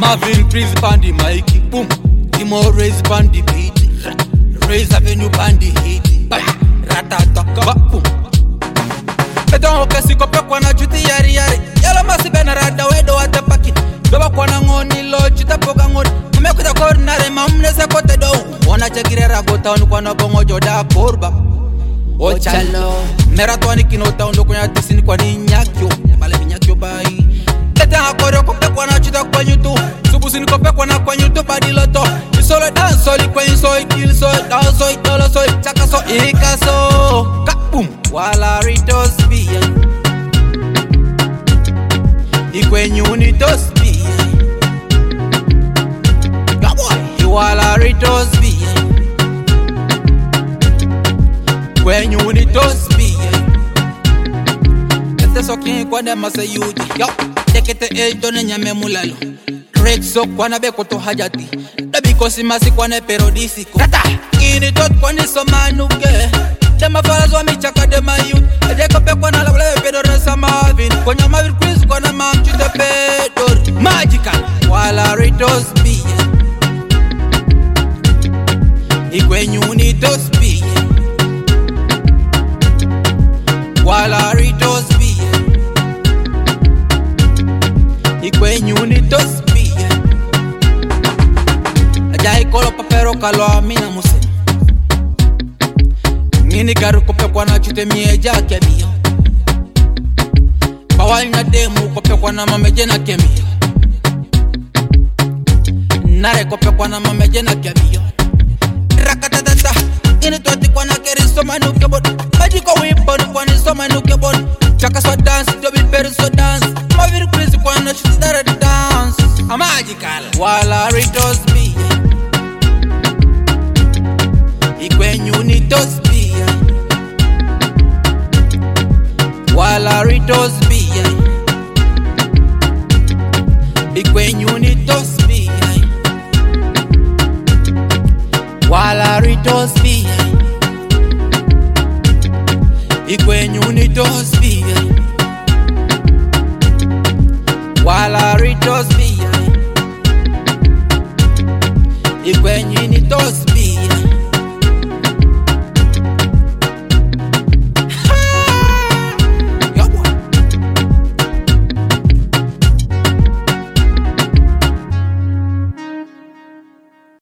Marvin Prince Bandy Mikey, boom. Timo Raise Bandy beat, Raise Avenue Bandy hit, ratata boom. Beton okasi kope kwa na juti yari yari, yala masi bena rada wedo atapaki. Beba kwa na ngoni lo chuta poka ngoni, kumekuta kornare mamnese kote do. Wana chakirera gota unu kwa na bongo joda korba. Ochalo, meratwani kinota undo kunya tisini kwa ni nyakyo, male minyakyo bai. Tete hakore kope kwa na chuta kwa nyutu, subusini kope kwa na kwa nyutu badiloto. Isole dance soli kwa insoi kill soi, dance soi tolo soi, chaka so ikaso, kapum. Wala ritos biye, ikwenye unitos biye. Wala ritos biye, kwenye unitos biye. Kete soki kwa dema se yuji, yo. Tekete done nyame mulalo. Rexo kwa na beko to hajati, dabi kosi masi kwa ne perodisiko. Tata, ini tot kwa ni somanuke. Dema falas wa michaka dema youth. Ejeko pe kwa na la vle pedo resa Marvin. Konya Marvin quiz kwa na mam chute pedor. Magical, wala ritos biye, ikwenye unitos biye. Wala ritos biye, ikwenye unitos biye. Ajai kolo papero kalo amina muse. Ngini garu kope kwa na chute mieja kemio. Bawali na demu kope kwa na mameje na kemio. Nare kope kwa na mameje na kemio. Rakatatata, ini tuati kwa na keri soma nuke bod. Majiko wipon kwa ni soma nuke bod. Chaka so dance, double berry so dance. Maviri Prince kwa na chute dance. A magical, wala ritos biye, ikwenye unitos biye. Wala ritos biye, ikwenye unitos biye. Wala ritos biye, ikwenye unitos biye. Wala ritos biye, ikwenye unitos biye.